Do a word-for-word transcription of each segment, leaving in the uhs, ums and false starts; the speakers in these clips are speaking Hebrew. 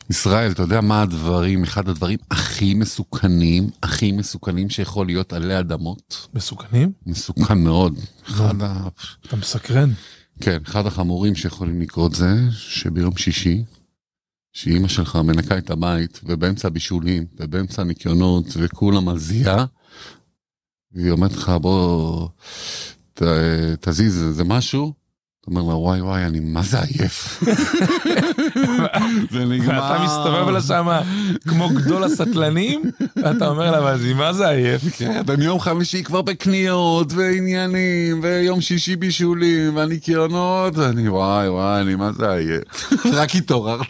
ישראל, אתה יודע מה הדברים, אחד הדברים הכי מסוכנים, הכי מסוכנים שיכול להיות עלי אדמות? מסוכנים? מסוכן מאוד. אחד ה... אתה מסקרן? כן, אחד החמורים שיכולים לקרות זה, שביום שישי, שאמא שלך מנקה את הבית, ובאמצע הבישולים, ובאמצע הניקיונות, וכולה מזיעה, והיא אומרת לך, בוא, ת, תזיז, זה משהו, אתה אומר לה, וואי וואי, אני מה זה עייף. זה נגמר. ואתה מסתובב לה שמה כמו גדול הסטלנים, ואתה אומר לה, מה זה, מה זה עייף? כן, ביום חמישי כבר בקניות, ועניינים, ויום שישי בישולים, והניקיונות, ואני וואי וואי, אני מה זה עייף. רק התעוררת.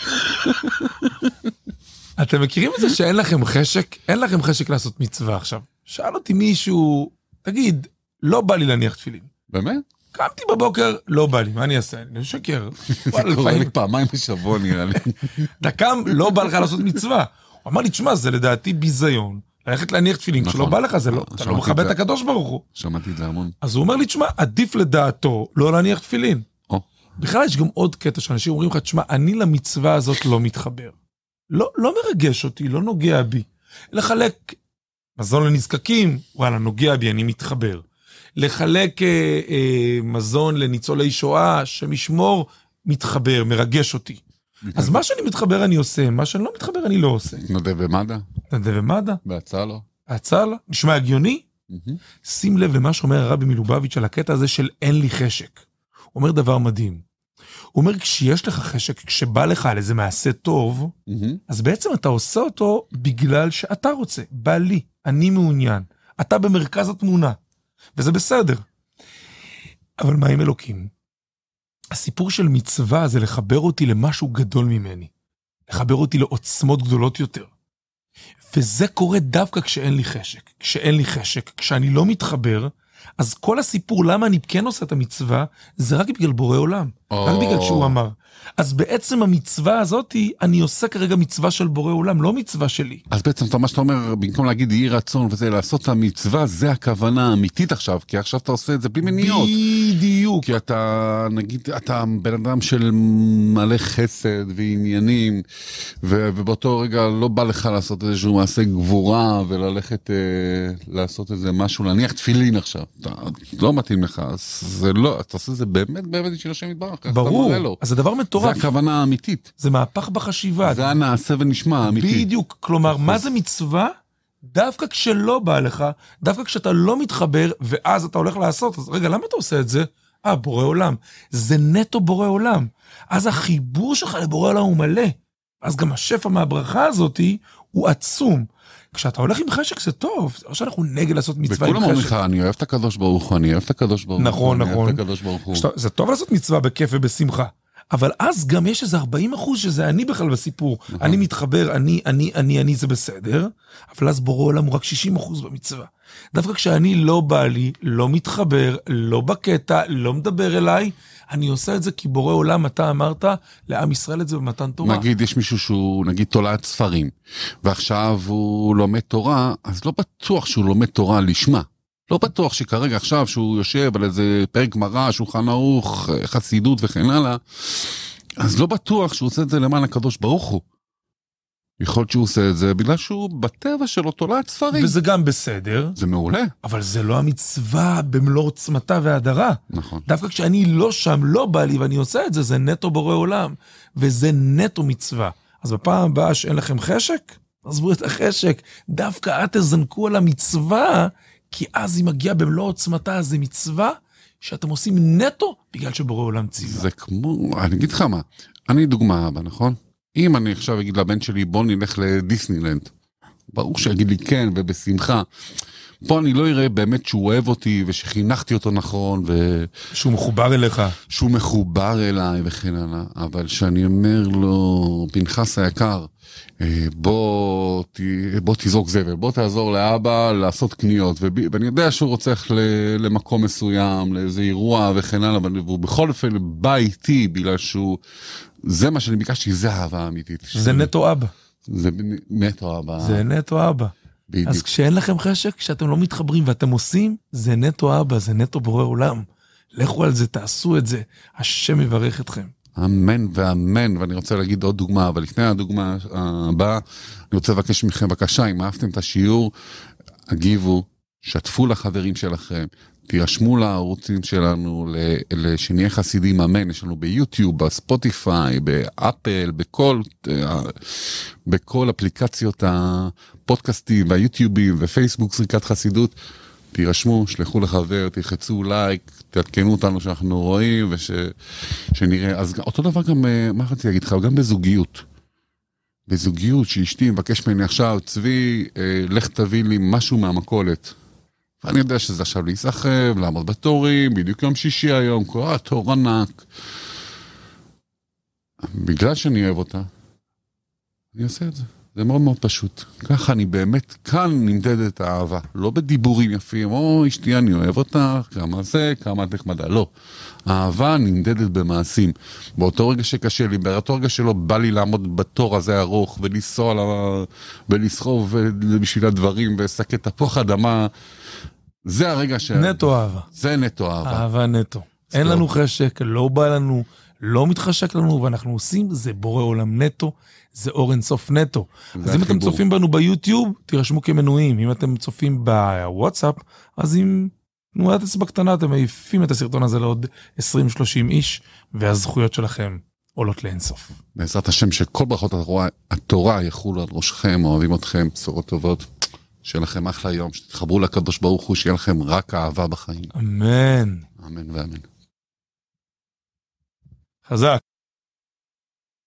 אתם מכירים את זה שאין לכם חשק? אין לכם חשק לעשות מצווה עכשיו. שאל אותי מישהו, תגיד, לא בא לי להניח תפילין. באמת? קמתי בבוקר, לא בא לי, מה אני אעשה? אני משקר. זה קורה לי פעמיים בשבוע נראה לי. אתה קם, לא בא לך לעשות מצווה. הוא אמר לי, תשמע, זה לדעתי ביזיון. ללכת להניח תפילין, כשלא בא לך, זה לא, אתה לא מכבד את הקדוש ברוך הוא. שמעתי את זה המון. אז הוא אומר לי, תשמע, עדיף לדעתו לא להניח תפילין. בכלל יש גם עוד קטע שאנשים אומרים לך, תשמע, אני למצווה הזאת לא מתחבר. לא, לא מרגש אותי, לא נוגע בי. לחלק מזון לנזקקים, וואלה, נוגע בי, אני מתחבר. לחלק אה, אה, מזון לניצולי שואה, שמשמור, מתחבר, מרגש אותי. אז מה שאני מתחבר אני עושה, מה שאני לא מתחבר אני לא עושה. נודה ומדע? נודה ומדע? בהצעה לא. ההצעה לא? נשמע הגיוני? שים לב למה שאומר הרבי מלובביץ' על הקטע הזה של אין לי חשק. הוא אומר דבר מדהים. הוא אומר, כשיש לך חשק, כשבא לך על איזה מעשה טוב, אז בעצם אתה עושה אותו בגלל שאתה רוצה. בא לי, אני מעוניין. אתה במרכז התמונה. וזה בסדר. אבל מה עם אלוקים? הסיפור של מצווה זה לחבר אותי למשהו גדול ממני. לחבר אותי לעוצמות גדולות יותר. וזה קורה דווקא כשאין לי חשק. כשאין לי חשק, כשאני לא מתחבר, אז כל הסיפור למה אני כן עושה את המצווה, זה רק בגלל בורא עולם. Oh. רק בגלל שהוא אמר. אז בעצם המצווה הזאת, אני עושה כרגע מצווה של בורא עולם, לא מצווה שלי. אז בעצם מה שאתה אומר, במקום להגיד יהי רצון וזה, לעשות את המצווה, זה הכוונה האמיתית עכשיו, כי עכשיו אתה עושה את זה בלי מניעות. בדיוק. כי אתה, נגיד, אתה בן אדם של מלא חסד ועניינים, ו- ובאותו רגע לא בא לך לעשות איזשהו מעשה גבורה, וללכת אה, לעשות איזה משהו, להניח תפילין עכשיו. אתה לא מתאים לך, אז זה לא, אתה עושה את זה באמת, באמת בשביל השם יתברך. ברור, אז זה דבר מטורף. זה הכוונה האמיתית. זה מהפך בחשיבה. זה הנעשה ונשמע האמיתי. בדיוק, כלומר, מה זה מצווה? דווקא כשלא בא לך, דווקא כשאתה לא מתחבר, ואז אתה הולך לעשות, אז רגע, למה אתה עושה את זה? אה, בורא עולם. זה נטו בורא עולם. אז החיבור שלך לבורא עולם הוא מלא. אז גם השפע מהברכה הזאת הוא עצום. כשאתה הולך עם חשק זה טוב, זה לא שאנחנו נגד לעשות מצווה עם חשק. וכולם אומרים לך, אני אוהב את הקדוש ברוך הוא, אני אוהב את הקדוש ברוך הוא. נכון, נכון. שתה, זה טוב לעשות מצווה בכיף ובשמחה. אבל אז גם יש איזה ארבעים אחוז שזה אני בכלל בסיפור. נכון. אני מתחבר, אני, אני, אני, אני, זה בסדר. אבל אז בורא עולם הוא רק שישים אחוז במצווה. דווקא כשאני לא בא לי, לא מתחבר, לא בקטע, לא מדבר אליי, אני עושה את זה כי בורא עולם, אתה אמרת לעם ישראל את זה במתן תורה. נגיד, יש מישהו שהוא, נגיד, תולעת ספרים, ועכשיו הוא לומד תורה, אז לא בטוח שהוא לומד תורה לשמה. לא בטוח שכרגע עכשיו שהוא יושב על איזה פרק גמרא, שולחן ערוך, חסידות וכן הלאה, אז לא בטוח שהוא עושה את זה למען הקדוש ברוך הוא. יכול להיות שהוא עושה את זה בגלל שהוא בטבע שלו תולעת ספרים. וזה גם בסדר. זה מעולה. אבל זה לא המצווה במלוא עוצמתה והדרה. נכון. דווקא כשאני לא שם, לא בא לי ואני עושה את זה, זה נטו בורא עולם. וזה נטו מצווה. אז בפעם הבאה שאין לכם חשק, עזבו את החשק. דווקא את תזנקו על המצווה, כי אז היא מגיעה במלוא עוצמתה, זה מצווה שאתם עושים נטו בגלל שבורא עולם ציווה. זה כמו, אני אגיד לך מה, אני דוגמה אבא, נכון? אם אני עכשיו אגיד לבן שלי, בוא נלך לדיסנילנד, ברור שיגיד לי כן ובשמחה, פה אני לא אראה באמת שהוא אוהב אותי ושחינכתי אותו נכון, ו... שהוא מחובר אליך. שהוא מחובר אליי וכן הלאה, אבל שאני אומר לו, פנחס היקר, בוא, בוא תזרוק זבל, בוא תעזור לאבא לעשות קניות, ואני יודע שהוא רוצה למקום מסוים, לאיזה אירוע וכן הלאה, והוא בכל אופן בא איתי בגלל שהוא, זה מה שאני ביקשתי, זה אהבה אמיתית. זה נטו אבא. זה נטו אבא. זה נטו אבא. בדיוק. אז כשאין לכם חשק, כשאתם לא מתחברים ואתם עושים, זה נטו אבא, זה נטו בורא עולם. לכו על זה, תעשו את זה, השם יברך אתכם. אמן ואמן, ואני רוצה להגיד עוד דוגמה, אבל לפני הדוגמה הבאה, אני רוצה לבקש מכם, בבקשה, אם אהבתם את השיעור, הגיבו, שתפו לחברים שלכם, תירשמו לערוצים שלנו, שנהיה חסידים, אמן, יש לנו ביוטיוב, בספוטיפיי, באפל, בכל, בכל אפליקציות הפודקאסטים, והיוטיובים, ופייסבוק, זריקת חסידות, תירשמו, שלחו לחבר, תלחצו לייק, תעדכנו אותנו שאנחנו רואים, ושנראה, אז אותו דבר גם, מה רציתי להגיד לך, גם בזוגיות, בזוגיות שאשתי מבקש ממני עכשיו, צבי, לך תביא לי משהו מהמכולת, ואני יודע שזה עכשיו להיסחב, לעמוד בתורים, בדיוק יום שישי היום, כל התור ענק. בגלל שאני אוהב אותה, אני עושה את זה. זה מאוד מאוד פשוט. ככה אני באמת, כאן נמדדת האהבה. לא בדיבורים יפים, או אשתי אני אוהב אותה, כמה זה, כמה את נחמדה. לא. האהבה נמדדת במעשים. באותו רגע שקשה לי, באותו רגע שלא בא לי לעמוד בתור הזה ארוך, ולנסוע, ולסחוב בשביל הדברים, ולסקט תפוח אדמה, זה הרגע ש... נטו אהבה. זה נטו אהבה. אהבה נטו. אין לנו חשק, לא בא לנו, לא מתחשק לנו, ואנחנו עושים, זה בורא עולם נטו, זה אור אינסוף נטו. אז אם אתם צופים בנו ביוטיוב, תירשמו כמנויים. אם אתם צופים בוואטסאפ, אז עם תנועת אצבע קטנה, אתם מעיפים את הסרטון הזה לעוד עשרים שלושים איש, והזכויות שלכם עולות לאינסוף. בעזרת השם שכל ברכות התורה, התורה יחולו על ראשכם, אוהבים אתכם, בשורות טובות. שיהיה לכם אחלה יום, שתתחברו לקדוש ברוך הוא, שיהיה לכם רק אהבה בחיים. אמן. אמן ואמן. חזק.